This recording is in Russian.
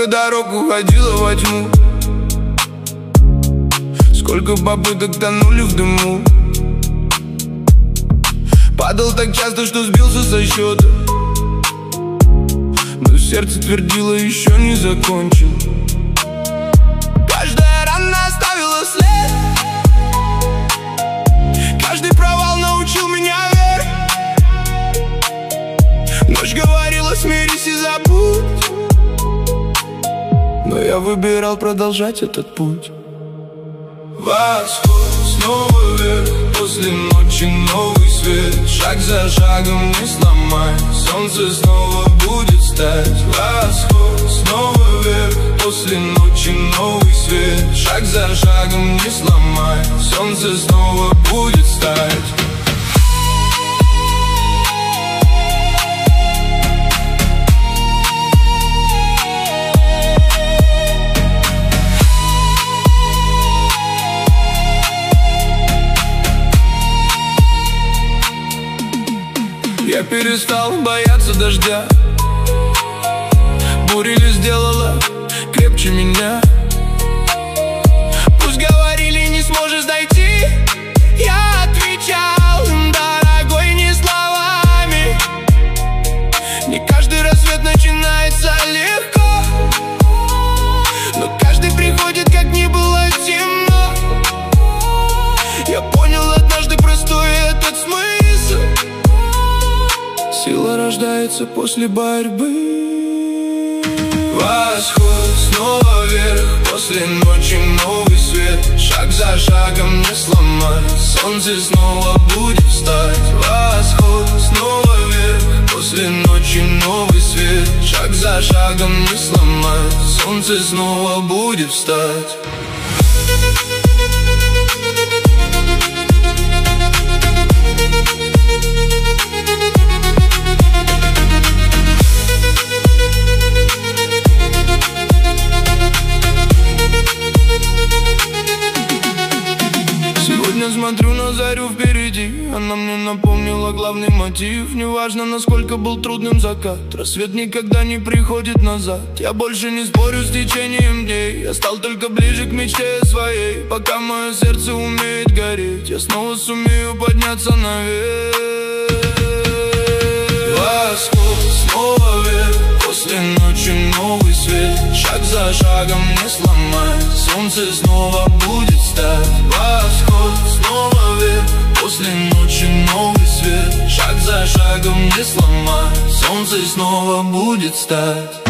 Сколько дорог уходило во тьму, сколько попыток тонули в дыму. Падал так часто, что сбился со счета, но сердце твердило: еще не закончил. Каждая рана оставила след, каждый провал научил меня вере. Ночь говорила: смирись и забудь, но я выбирал продолжать этот путь. Восход, снова вверх, после ночи новый свет. Шаг за шагом не сломай, солнце снова будет встать. Восход, снова вверх, после ночи новый свет. Шаг за шагом не сломай, солнце снова будет встать. Я перестал бояться дождя, буря не сделала крепче меня. Пусть говорили: не сможешь дойти, я отвечал им: дорогой, не словами. Не каждый рассвет начинается легко, но каждый приходит, как не было темно. Я понял однажды простой этот смысл: сила рождается после борьбы. Восход, снова вверх, после ночи новый свет. Шаг за шагом не сломай, солнце снова будет встать. Восход, снова вверх, после ночи новый свет. Шаг за шагом не сломай, солнце снова будет встать. Сегодня смотрю на зарю впереди, она мне напомнила главный мотив. Неважно, насколько был трудным закат, рассвет никогда не приходит назад. Я больше не спорю с течением дней, я стал только ближе к мечте своей. Пока мое сердце умеет гореть, я снова сумею подняться наверх. Восход, снова вверх, после ночи новый свет. Шаг за шагом не сломай, солнце снова будет встать. Восход, снова вверх, после ночи новый свет. Шаг за шагом не сломай, солнце снова будет встать.